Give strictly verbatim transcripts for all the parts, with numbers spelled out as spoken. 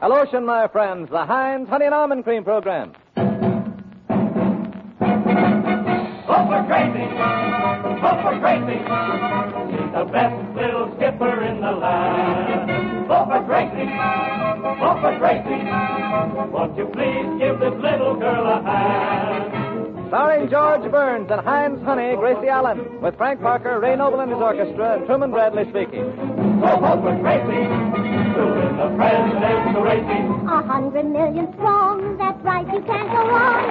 Alotion, my friends, the Heinz Honey and Almond Cream Program. Vote for Gracie! Vote for Gracie! She's the best little skipper in the land. Vote for Gracie! Vote for Gracie! Won't you please give this little girl a hand? Starring George Burns and Heinz Honey, Gracie Allen, with Frank Parker, Ray Noble and his orchestra, and Truman Bradley speaking. So vote for Gracie to win the presidential racing. A hundred million strong, that's right, you can't go wrong.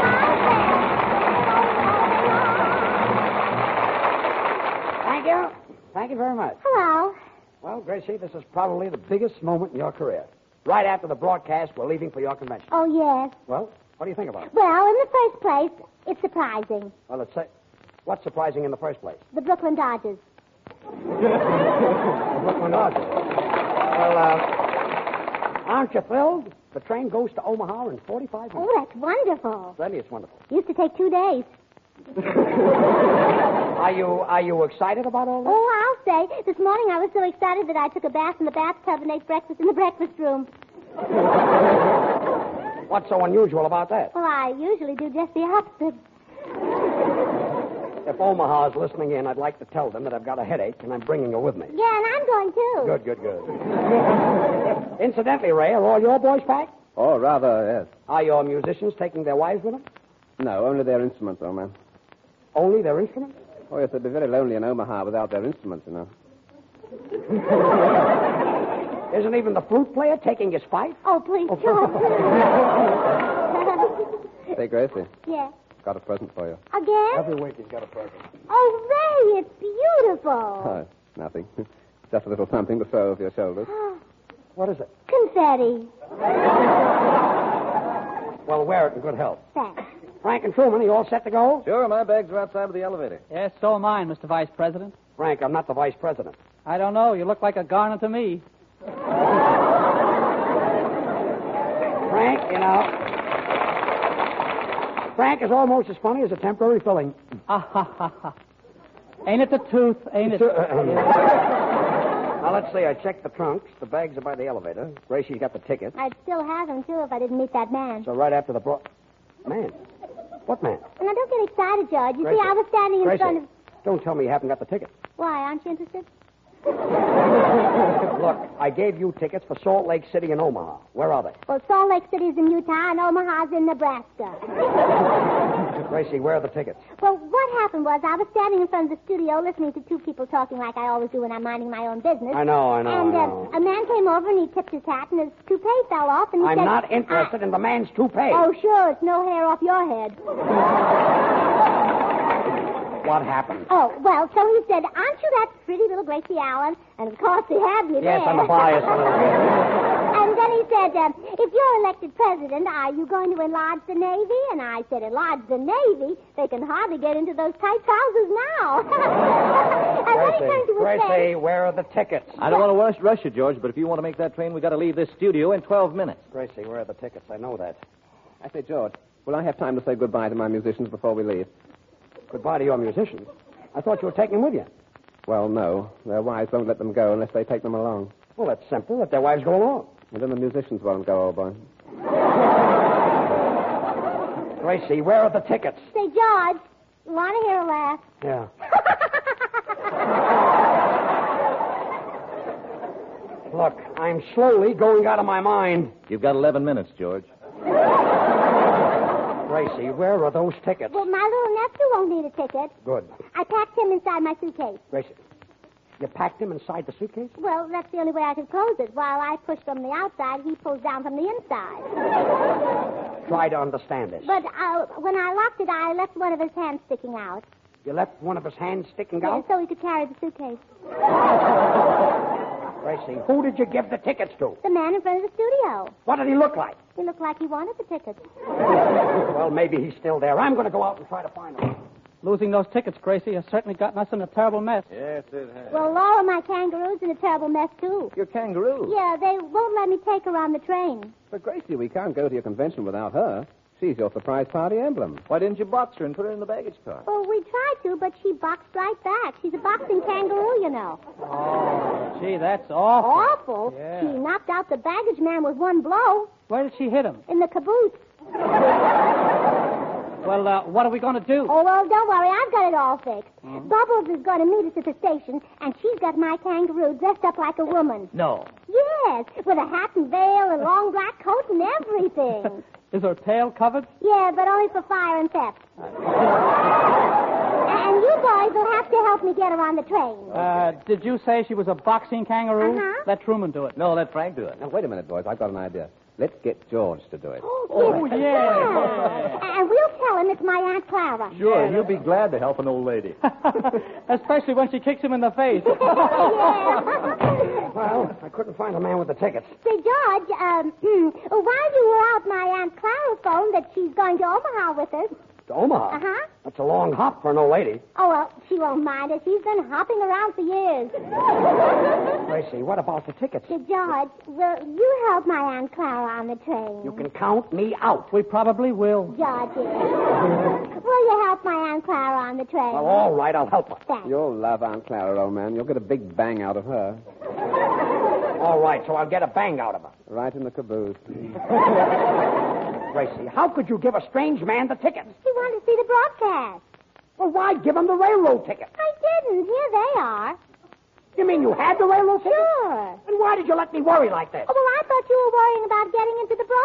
Thank you. Thank you very much. Hello. Well, Gracie, this is probably the biggest moment in your career. Right after the broadcast, we're leaving for your convention. Oh, yes. Well, what do you think about it? Well, in the first place, it's surprising. Well, let's say, what's surprising in the first place? The Brooklyn Dodgers. The Brooklyn Dodgers. Well, uh, aren't you thrilled? The train goes to Omaha in forty-five minutes. Oh, that's wonderful. Really, it's wonderful. Used to take two days. Are you are you excited about all this? Oh, I'll say. This morning I was so excited that I took a bath in the bathtub and ate breakfast in the breakfast room. What's so unusual about that? Well, I usually do just the opposite. If Omaha's listening in, I'd like to tell them that I've got a headache and I'm bringing her with me. Yeah, and I'm going too. Good, good, good. Incidentally, Ray, are all your boys packed? Oh, rather, yes. Are your musicians taking their wives with them? No, only their instruments, old man. Only their instruments? Oh, yes, they'd be very lonely in Omaha without their instruments, you know. Isn't even the flute player taking his fife? Oh, please, George. Say, Gracie, Yeah. got a present for you. Again? Every week he's got a present. Oh, Ray, it's beautiful. Oh, nothing. Just a little something to throw over your shoulders. What is it? Confetti. Well, wear it in good health. Thanks. Frank and Truman, are you all set to go? Sure, my bags are outside of the elevator. Yes, so am I, Mister Vice President. Frank, I'm not the vice president. I don't know. You look like a garnet to me. Frank, you know. Frank is almost as funny as a temporary filling. Ha, ha, ha, ha. Ain't it the tooth? Ain't it? Now, let's see. I checked the trunks. The bags are by the elevator. Gracie's got the tickets. I'd still have them, too, if I didn't meet that man. So right after the bro... Man? What man? Now, don't get excited, George. You Gracie. see, I was standing in Gracie, front of... don't tell me you haven't got the tickets. Why, aren't you interested? Look, I gave you tickets for Salt Lake City and Omaha. Where are they? Well, Salt Lake City's in Utah and Omaha's in Nebraska. Gracie, where are the tickets? Well, what happened was I was standing in front of the studio listening to two people talking like I always do when I'm minding my own business. I know, I know, And I uh, know. a man came over and he tipped his hat and his toupee fell off and he I'm said... not interested in the man's toupee. Oh, sure, it's no hair off your head. What happened? Oh, well, so he said, aren't you that pretty little Gracie Allen? And, of course, he had me Yes, there. I'm biased a little bit. And then he said, um, if you're elected president, are you going to enlarge the Navy? And I said, enlarge the Navy? They can hardly get into those tight trousers now. And then he turned to his Gracie, face. where are the tickets? I don't want to rush, rush you, George, but if you want to make that train, we've got to leave this studio in twelve minutes. Gracie, where are the tickets? I know that. I say, George, will I have time to say goodbye to my musicians before we leave? Goodbye to your musicians. I thought you were taking them with you. Well, no. Their wives won't let them go unless they take them along. Well, that's simple. Let their wives go along. And then the musicians won't go, old boy. Gracie, where are the tickets? Say, George, you want to hear a laugh? Yeah. Look, I'm slowly going out of my mind. You've got eleven minutes, George. Gracie, where are those tickets? Well, my little nephew won't need a ticket. Good. I packed him inside my suitcase. Gracie, you packed him inside the suitcase? Well, that's the only way I could close it. While I push from the outside, he pulls down from the inside. Try to understand this. But uh, when I locked it, I left one of his hands sticking out. You left one of his hands sticking Yeah, out? so he could carry the suitcase. Gracie, who did you give the tickets to? The man in front of the studio. What did he look like? He looked like he wanted the tickets. Well, maybe he's still there. I'm going to go out and try to find him. Losing those tickets, Gracie, has certainly gotten us in a terrible mess. Yes, it has. Well, Laura, my kangaroo's in a terrible mess, too. Your kangaroo. Yeah, they won't let me take her on the train. But, Gracie, we can't go to your convention without her. She's your surprise party emblem. Why didn't you box her and put her in the baggage car? Oh, we tried to, but she boxed right back. She's a boxing kangaroo, you know. Oh, gee, that's awful. Awful. Yeah. She knocked out the baggage man with one blow Where did she hit him? in the caboose. Well, uh, what are we going to do? Oh, well, don't worry. I've got it all fixed. Bubbles is going to meet us at the station, and she's got my kangaroo dressed up like a woman. No. Yes, with a hat and veil and long black coat and everything. Is her tail covered? Yeah, but only for fire and theft. And you boys will have to help me get her on the train. Uh, did you say she was a boxing kangaroo? Uh-huh. Let Truman do it. No, let Frank do it. Now, wait a minute, boys. I've got an idea. Let's get George to do it. Oh, yeah. yeah. And we'll tell him it's my Aunt Clara. Sure, he'll be glad to help an old lady. Especially when she kicks him in the face. Yeah. Well, I couldn't find a man with the tickets. Say, George, um, while you were out, my Aunt Clara phoned that she's going to Omaha with us. To Omaha? Uh-huh. That's a long hop for an old lady. Oh, well, she won't mind us. She's been hopping around for years. Gracie, what about the tickets? Say, George, will you help my Aunt Clara on the train? You can count me out. We probably will. George, will you help my Aunt Clara on the train? Well, all right, I'll help her. Thanks. You'll love Aunt Clara, old man. You'll get a big bang out of her. All right, so I'll get a bang out of her. Right in the caboose. Gracie, how could you give a strange man the tickets? He wanted to see the broadcast. Well, why give him the railroad ticket? I didn't. Here they are. You mean you had the railroad ticket? Sure. Then why did you let me worry like this? Oh, well, I thought you were worrying about getting into the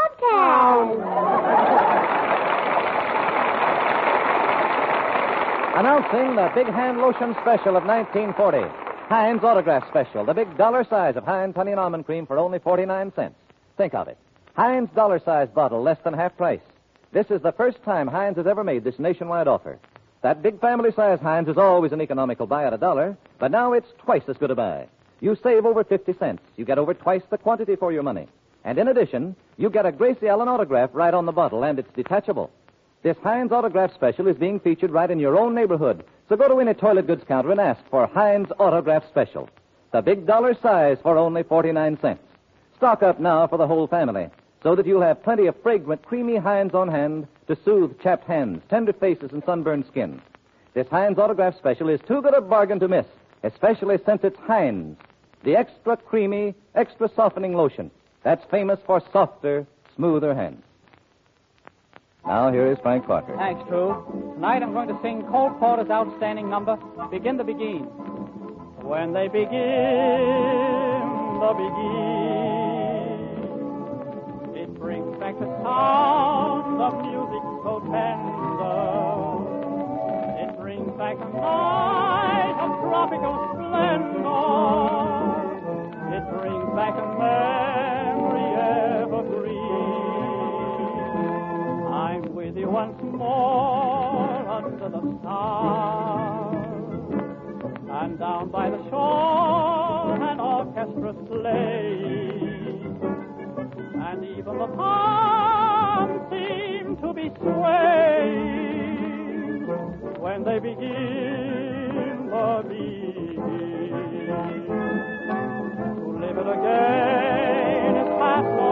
broadcast. Announcing the Big Hand Lotion Special of nineteen forty. Heinz Autograph Special, the big dollar size of Heinz Honey and Almond Cream for only forty-nine cents. Think of it. Heinz dollar size bottle, less than half price. This is the first time Heinz has ever made this nationwide offer. That big family size Heinz is always an economical buy at a dollar, but now it's twice as good a buy. You save over fifty cents. You get over twice the quantity for your money. And in addition, you get a Gracie Allen autograph right on the bottle, and it's detachable. This Heinz Autograph Special is being featured right in your own neighborhood. So go to any toilet goods counter and ask for Heinz Autograph Special. The big dollar size for only forty-nine cents. Stock up now for the whole family, so that you'll have plenty of fragrant, creamy Heinz on hand to soothe chapped hands, tender faces, and sunburned skin. This Heinz Autograph Special is too good a bargain to miss, especially since it's Heinz, the extra creamy, extra softening lotion that's famous for softer, smoother hands. Now, here is Frank Parker. Thanks, True. Tonight I'm going to sing Cole Porter's outstanding number, Begin the Begin. When they begin the begin, it brings back the sound of music so tender. It brings back a night of tropical splendor. It brings back a memory evergreen. I'm with you once more under the stars, and down by the shore an orchestra plays, and even the palms seem to be swaying when they begin the begin. To live it again is past or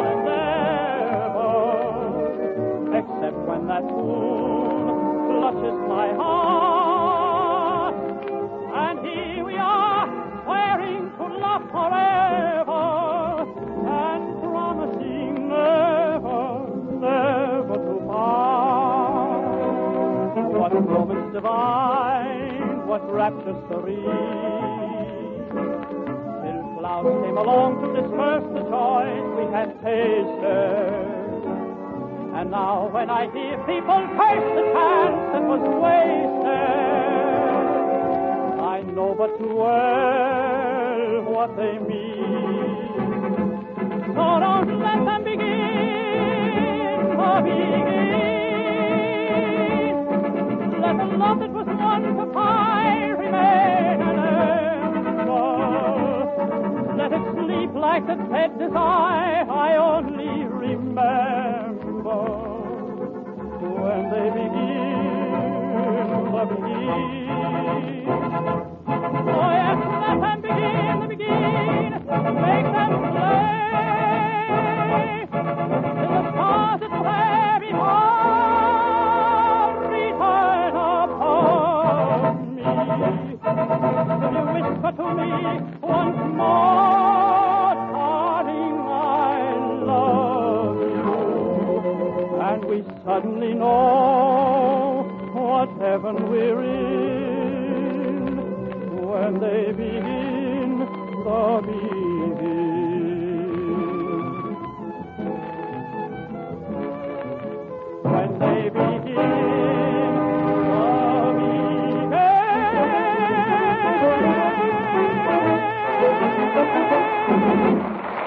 never, except when that tune clutches my heart, and here we are swearing to love forever and promising never, never to part. What moments divine, what rapture serene, till clouds came along to disperse the joys we had tasted. And now when I hear people curse the chance that was wasted, I know but too well what they mean. So don't let them begin the begin. Let the love that was once a fire remain an ember. Let it sleep like the dead desire I only remember. When they begin the begin. Oh yes, let them begin the begin. Make them play till the stars at the very heart. we suddenly know what heaven we're in when they begin the begin. When they begin the begin.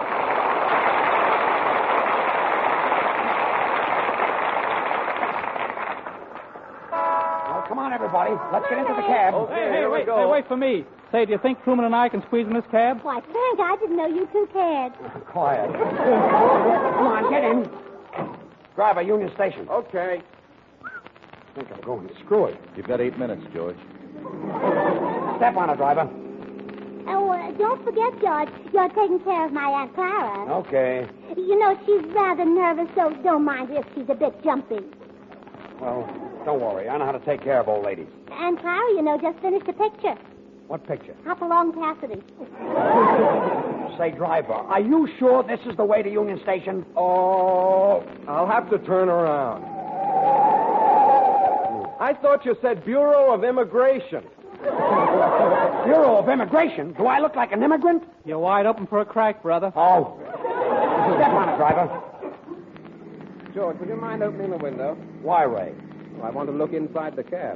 Come on, everybody. Let's get into the cab. Hey, hey, wait, hey, wait for me. Say, do you think Truman and I can squeeze in this cab? Why, Frank, I didn't know you two cared. Quiet. Come on, get in. Driver, Union Station. Okay. I think I'm going to screw it. You've got eight minutes, George. Step on it, driver. Oh, uh, don't forget, George, you're taking care of my Aunt Clara. Okay. You know, she's rather nervous, so don't mind her if she's a bit jumpy. Well, don't worry. I know how to take care of old ladies. Aunt Clara, you know, just finished a picture. What picture? Hopalong Cassidy. Say, driver, are you sure this is the way to Union Station? Oh, I'll have to turn around. I thought you said Bureau of Immigration. Bureau of Immigration? Do I look like an immigrant? You're wide open for a crack, brother. Oh. Step on it, driver. George, would you mind opening the window? Why, Ray? Oh, I want to look inside the cab.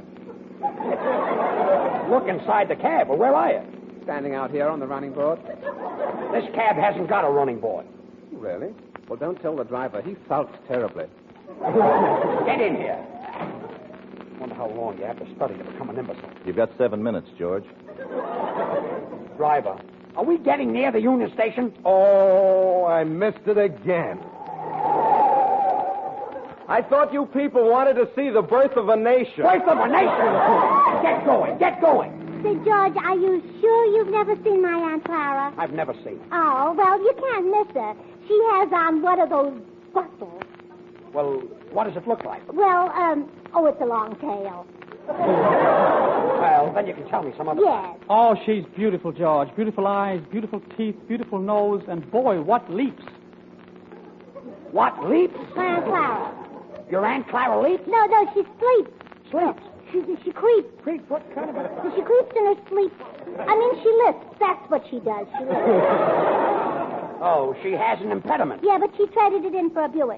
Look inside the cab. Well, where are you? Standing out here on the running board. This cab hasn't got a running board. Really? Well, don't tell the driver. He sulks terribly. Get in here. Wonder how long you have to study to become an imbecile. You've got seven minutes, George. Driver, are we getting near the Union Station? Oh, I missed it again. I thought you people wanted to see the birth of a nation. Birth of a nation? Get going, get going. Say, George, are you sure you've never seen my Aunt Clara? I've never seen her. Oh, well, you can't miss her. She has on one of those bustles. Well, what does it look like? Well, um, oh, it's a long tail. Well, then you can tell me some other. Yes. Oh, she's beautiful, George. Beautiful eyes, beautiful teeth, beautiful nose, and boy, what leaps. What, leaps? My Aunt Clara. Your Aunt Clara leaps? No, no, she sleeps. Sleeps? She, she creeps. Creeps? What kind of a... She creeps in her sleep. I mean, she lisps. That's what she does. She lisps. Oh, she has an impediment. Yeah, but she traded it in for a Buick.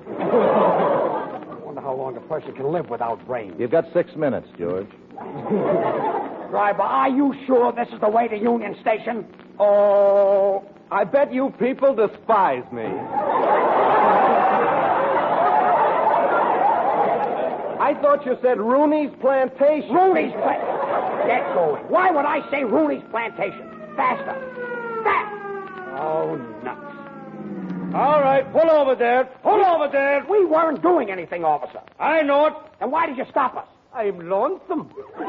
I wonder how long a person can live without brains. You've got six minutes, George. Driver, are you sure this is the way to Union Station? Oh, I bet you people despise me. I thought you said Rooney's Plantation. Rooney's Plantation. Get going. Why would I say Rooney's Plantation? Faster. Fast. Oh, nuts. All right, pull over there. Pull over there. We weren't doing anything, officer. I know it. And why did you stop us? I'm lonesome. Well,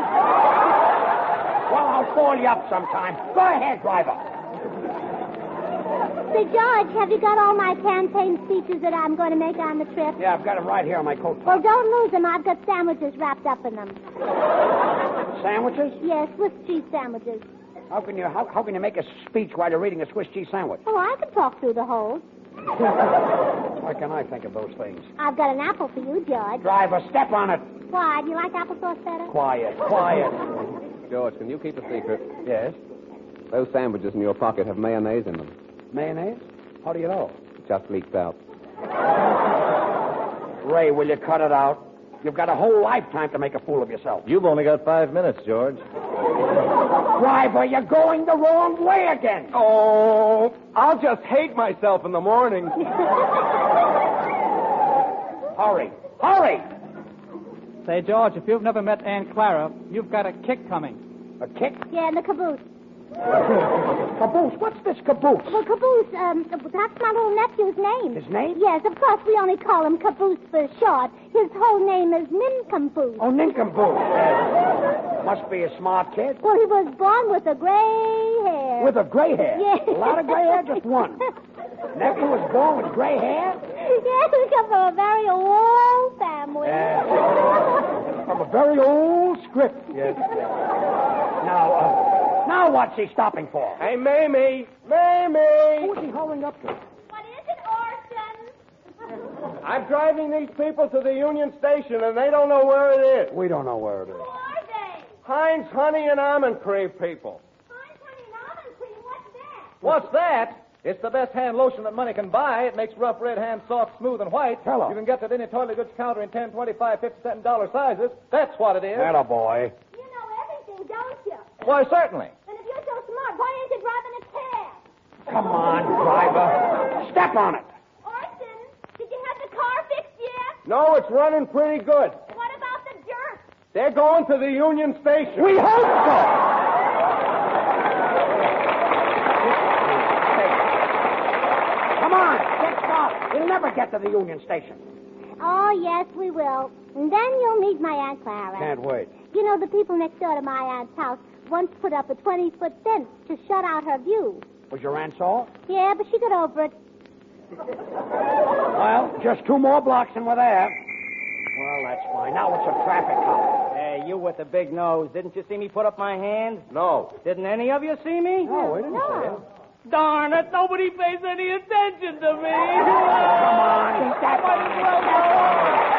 I'll call you up sometime. Go ahead, driver. Say, George, have you got all my campaign speeches that I'm going to make on the trip? Yeah, I've got them right here on my coat. Well, don't lose them. I've got sandwiches wrapped up in them. Sandwiches? Yes, Swiss cheese sandwiches. How can you how, how can you make a speech while you're eating a Swiss cheese sandwich? Oh, I can talk through the hole. Why can't I think of those things? I've got an apple for you, George. Driver, step on it. Why? Do you like applesauce better? Quiet, quiet. George, can you keep a secret? Yes? Those sandwiches in your pocket have mayonnaise in them. Mayonnaise? How do you know? It just leaked out. Ray, will you cut it out? You've got a whole lifetime to make a fool of yourself. You've only got five minutes, George. Driver, you're going the wrong way again. Oh, I'll just hate myself in the morning. Hurry, hurry. Say, George, if you've never met Aunt Clara, you've got a kick coming. A kick? Yeah, in the caboose. Caboose? What's this caboose? Well, Caboose, um, that's my little nephew's name. His name? Yes, of course, we only call him Caboose for short. His whole name is Nincompoose. Oh, nincompoop. Yes. Must be a smart kid. Well, he was born with a gray hair. With a gray hair? Yes. A lot of gray hair? Just one. Nephew was born with gray hair? Yes, we come from a very old family. Yes. From a very old script. Yes. Now, uh, now what's he stopping for? Hey, Mamie! Mamie! Who's he hauling up to? What is it, Orson? I'm driving these people to the Union Station, and they don't know where it is. We don't know where it is. Who are they? Heinz Honey and Almond Cream people. Heinz Honey and Almond Cream, what's that? What's that? It's the best hand lotion that money can buy. It makes rough red hands soft, smooth, and white. Hello. You can get it at any toilet goods counter in ten, twenty-five, fifty cent and dollar sizes. That's what it is. Atta boy. You know everything, don't you? Why, certainly. And if you're so smart, why aren't you driving a cab? Come on, driver. Step on it. Orson, did you have the car fixed yet? No, it's running pretty good. What about the dirt? They're going to the Union Station. We hope so. Come on, get started. We'll never get to the Union Station. Oh, yes, we will. And then you'll meet my Aunt Clara. Can't wait. You know, the people next door to my aunt's house once put up a twenty-foot fence to shut out her view. Was your aunt sore? Yeah, but she got over it. Well, just two more blocks and we're there. Well, that's fine. Now it's a traffic cop. Hey, you with the big nose. Didn't you see me put up my hand? No. Didn't any of you see me? No, we didn't see it. Darn it, nobody pays any attention to me. Come on, step on it. Step on it.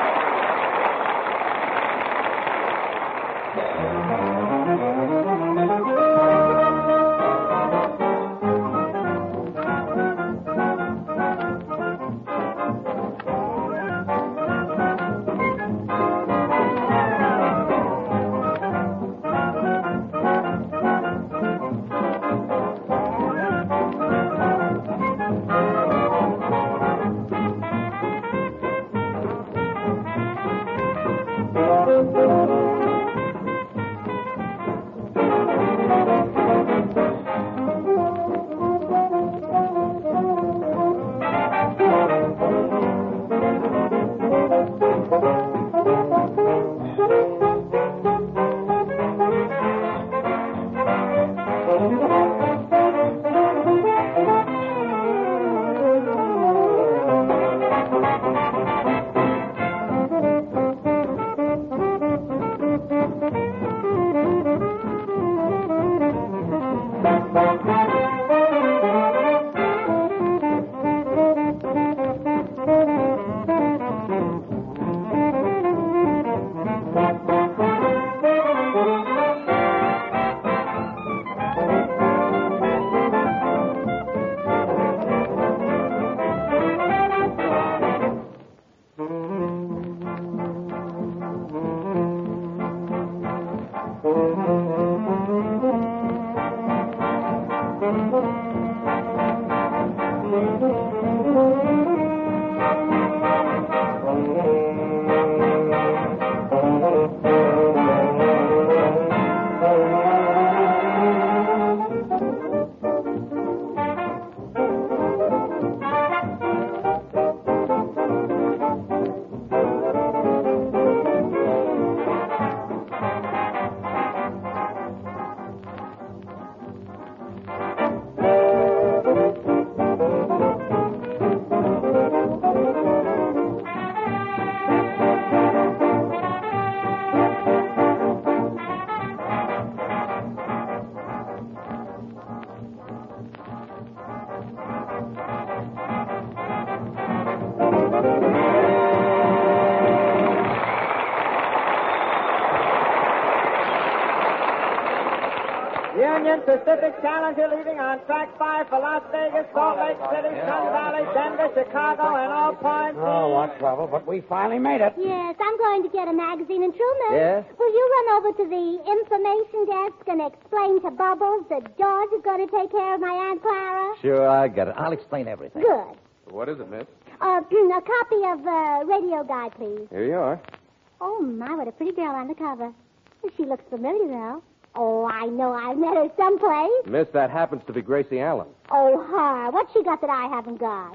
Union Pacific Challenger leaving on track five for Las Vegas, Salt Lake City, Sun Valley, Denver, Chicago, and all points. Oh, what trouble, but we finally made it. Yes, I'm going to get a magazine. And Truman, Yes? will you run over to the information desk and explain to Bubbles that George is going to take care of my Aunt Clara? Sure, I get it. I'll explain everything. Good. What is it, miss? Uh, a copy of uh, Radio Guide, please. Here you are. Oh, my, what a pretty girl on the cover. She looks familiar, though. Oh, I know I've met her someplace. Miss, that happens to be Gracie Allen. Oh, her. What's she got that I haven't got?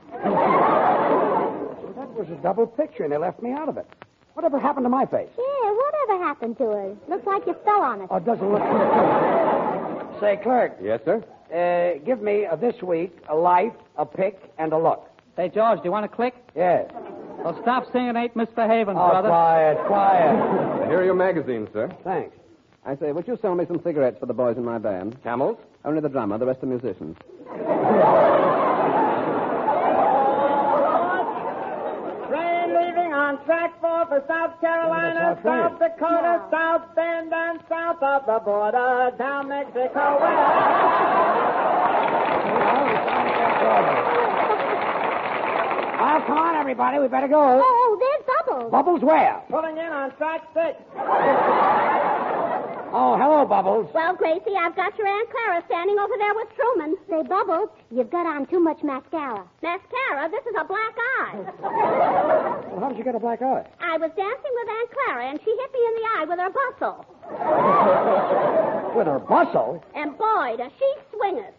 That was a double picture, and they left me out of it. Whatever happened to my face? Yeah, whatever happened to her? Looks like you fell on it. Oh, it doesn't look good. Say, clerk, Yes, sir? uh, give me uh, this week a life, a pick, and a look. Hey, George, do you want to click? Yes. Well, stop singing Ain't Misbehaving, Oh, brother. quiet, quiet. Here are your magazines, sir. Thanks. I say, would you sell me some cigarettes for the boys in my band? Camels? Only the drummer, the rest are musicians. leaving on track four for South Carolina, South Dakota, South Bend, and south of the border, down Mexico way. Well, come on, everybody. We better go. Oh, there's Bubbles. Bubbles where? Pulling in on track six. Oh, hello, Bubbles. Well, Gracie, I've got your Aunt Clara standing over there with Truman. Say, Bubbles, you've got on too much mascara. Mascara? This is a black eye. Well, how did you get a black eye? I was dancing with Aunt Clara, and she hit me in the eye with her bustle. With her bustle? And boy, does she swing it.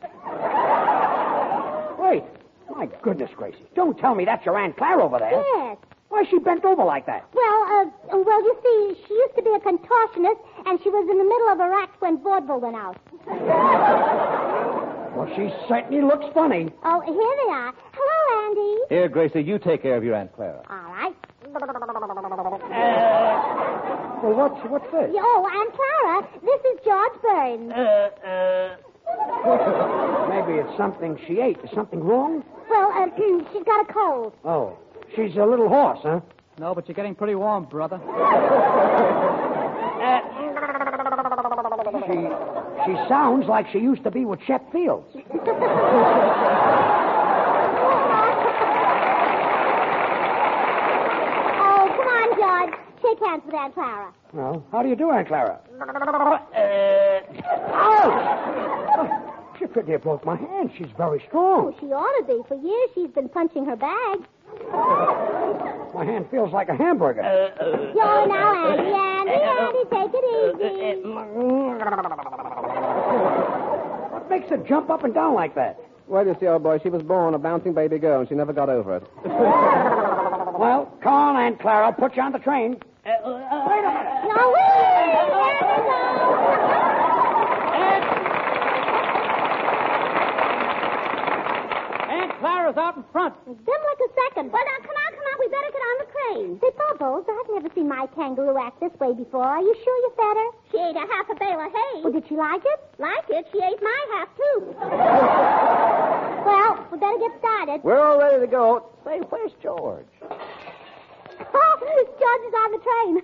Wait. My goodness, Gracie. Don't tell me that's your Aunt Clara over there. Yes. Why is she bent over like that? Well, uh, well, you see, she used to be a contortionist, and she was in the middle of a act when vaudeville went out. Well, she certainly looks funny. Oh, here they are. Hello, Andy. Here, Gracie, you take care of your Aunt Clara. All right. Well, what's, what's this? Oh, Aunt Clara, this is George Burns. Maybe it's something she ate. Is something wrong? Well, uh, she's got a cold. Oh. She's a little horse, huh? No, but you're getting pretty warm, brother. She she sounds like she used to be with Shep Fields. Oh, come on, George. Shake hands with Aunt Clara. Well, how do you do, Aunt Clara? Ouch! She pretty near broke my hand. She's very strong. Oh, she ought to be. For years, she's been punching her bag. My hand feels like a hamburger. Yo, now, Andy, Andy, Andy, take it easy. What makes her jump up and down like that? Well, you see, old boy, she was born a bouncing baby girl, and she never got over it. Well, come on, Aunt Clara. I'll put you on the train. Wait a minute. No, wait. Aunt Clara's out in front. Dim like a second. Well, now, come on, come on. We better get on the train. Say, Bubbles, I've never seen my kangaroo act this way before. Are you sure you fed her? She ate a half a bale of hay. Well, did she like it? Like it? She ate my half, too. Well, we better get started. We're all ready to go. Say, where's George? George is on the train.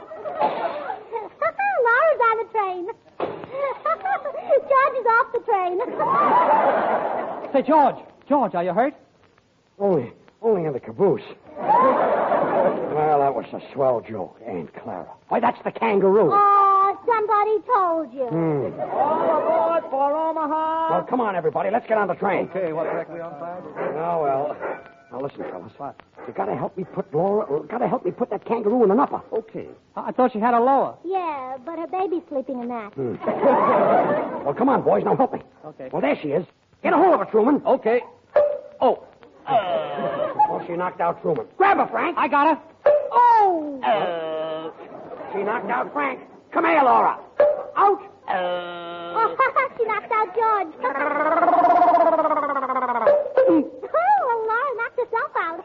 Laura's on the train. George is off the train. Say, George. George, are you hurt? Only, only in the caboose. Well, that was a swell joke, Aunt Clara. Why, that's the kangaroo. Oh, somebody told you. Hmm. All aboard for Omaha. Well, come on, everybody. Let's get on the train. Okay, what track are we on, five? Oh, well. Now, listen, fellas. What? You gotta help me put Laura, uh, gotta help me put that kangaroo in an upper. Okay. I thought she had a lower. Yeah, but her baby's sleeping in that. Hmm. Well, come on, boys. Now help me. Okay. Well, there she is. Get a hold of her, Truman. Okay. Oh. Oh, she knocked out Truman. Grab her, Frank. I got her. Oh! She knocked out Frank. Come here, Laura. Out. Oh, she knocked out George. Oh, well, Laura knocked herself out.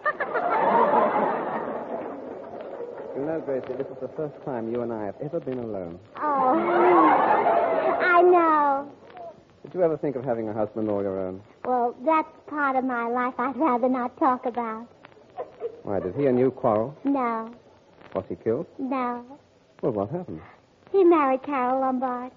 You know, Gracie, this is the first time you and I have ever been alone. Oh, I know. Did you ever think of having a husband all your own? Well, that's part of my life I'd rather not talk about. Why, did he and you quarrel? No, Was he killed? no. Well, what happened? He married Carol Lombard.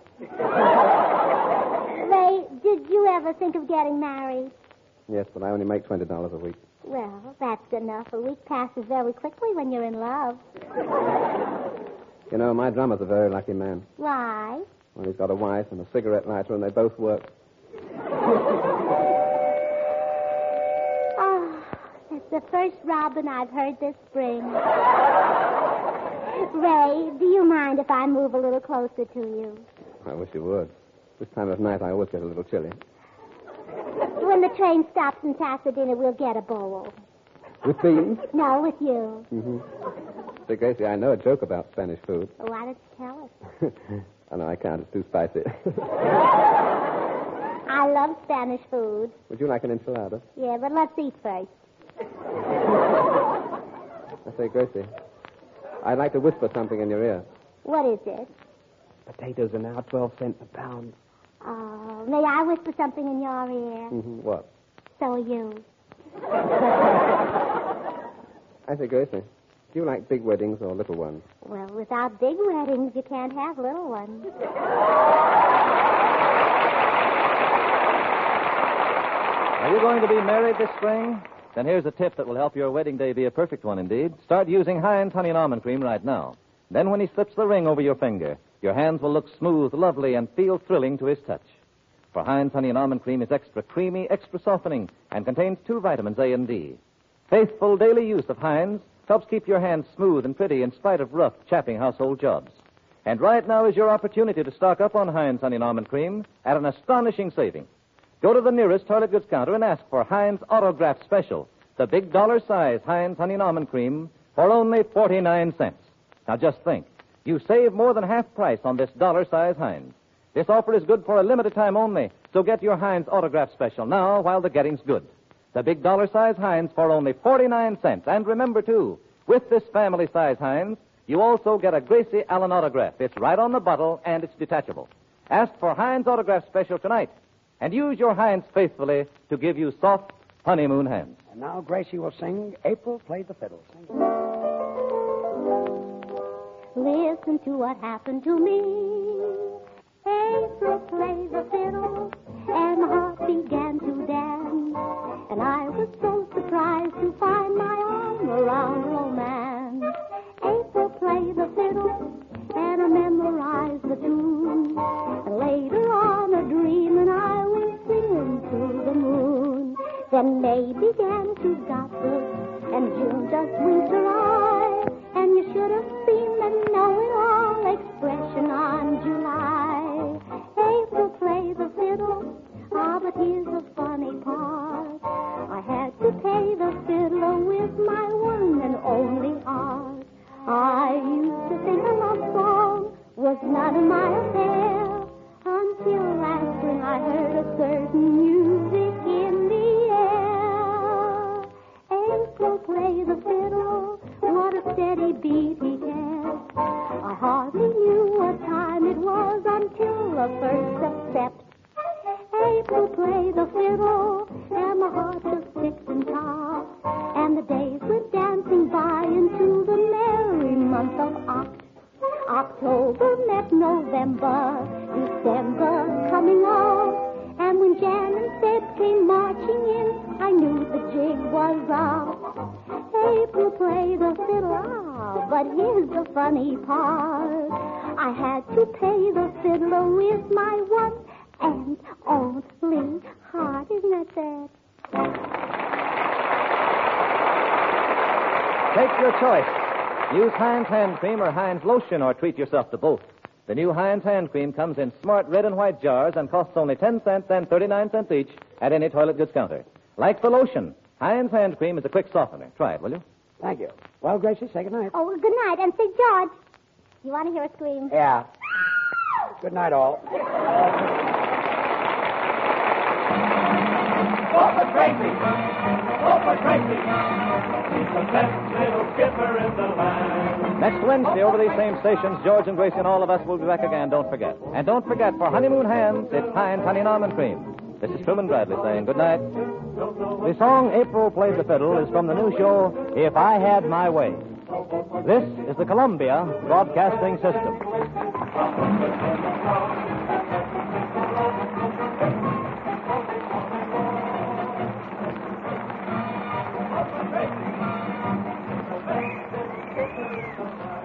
Ray, did you ever think of getting married? Yes, but I only make twenty dollars a week. Well, that's enough. A week passes very quickly when you're in love. You know, my drummer's a very lucky man. Why? Well, he's got a wife and a cigarette lighter, and they both work. Oh, that's the first robin I've heard this spring. Ray, do you mind if I move a little closer to you? I wish you would. This time of night, I always get a little chilly. When the train stops in Pasadena, we'll get a bowl. With beans? No, with you. Mm-hmm. Say, Gracie, I know a joke about Spanish food. Why don't you tell us? I know I can't. It's too spicy. I love Spanish food. Would you like an enchilada? Yeah, but let's eat first. I say, Gracie, I'd like to whisper something in your ear. What is it? Potatoes are now twelve cents a pound. Oh, may I whisper something in your ear? Mm-hmm. What? So are you. I say, Gracie, Do you like big weddings or little ones? Well, without big weddings, you can't have little ones. Are you going to be married this spring? Then here's a tip that will help your wedding day be a perfect one indeed. Start using Heinz Honey and Almond Cream right now. Then when he slips the ring over your finger, your hands will look smooth, lovely, and feel thrilling to his touch. For Heinz Honey and Almond Cream is extra creamy, extra softening, and contains two vitamins, A and D. Faithful daily use of Heinz helps keep your hands smooth and pretty in spite of rough, chapping household jobs. And right now is your opportunity to stock up on Heinz Honey and Almond Cream at an astonishing saving. Go to the nearest toilet goods counter and ask for Heinz Autograph Special, the big dollar-size Heinz Honey and Almond Cream, for only forty-nine cents. Now just think. You save more than half price on this dollar-size Heinz. This offer is good for a limited time only, so get your Heinz Autograph Special now while the getting's good. The big dollar-size Heinz for only forty-nine cents. And remember, too, with this family-size Heinz, you also get a Gracie Allen autograph. It's right on the bottle, and it's detachable. Ask for Heinz Autograph Special tonight, and use your Heinz faithfully to give you soft honeymoon hands. And now Gracie will sing April Played the Fiddle. Sing. Listen to what happened to me. April played the fiddle, and my heart began to dance. And I was so surprised to find my arm around romance. April played the fiddle, and I memorized the tune. And later on a dream, and I was singing to the moon. Then May began to gossip, and June does winter eye. And you should have seen the know-it-all expression on July. April played the fiddle, ah, but here's the funny part. I had to pay the fiddler with my one and only heart. I used to think a love song was none of my affair, until last spring I heard a certain music in the air. April played the fiddle, what a steady beat he kept. I hardly knew what time it was until the first of Sept. April played the fiddle, and my heart just ticked and topped. And the days went dancing by into the merry month of Oct. October met November, December coming on. And when Jan and Feb came marching in, I knew the jig was up. April played the fiddle, ah, but here's the funny part. I had to pay the fiddler with my one and only heart. Isn't that sad? Take your choice. Use Heinz Hand Cream or Heinz Lotion, or treat yourself to both. The new Heinz Hand Cream comes in smart red and white jars and costs only ten cents and thirty-nine cents each at any toilet goods counter. Like the lotion, Heinz Hand Cream is a quick softener. Try it, will you? Thank you. Well, Gracie, say good night. Oh, well, good night. And say, George, you want to hear a scream? Yeah. Good night, all. Go for Gracie! Go for Gracie! He's the best little skipper in the land. Next Wednesday, over these same stations, George and Gracie and all of us will be back again, don't forget. And don't forget, for honeymoon hands, it's Heinz Honey and Almond Cream. This is Truman Bradley saying good night. The song April Played the Fiddle is from the new show, If I Had My Way. This is the Columbia Broadcasting System. Thank you.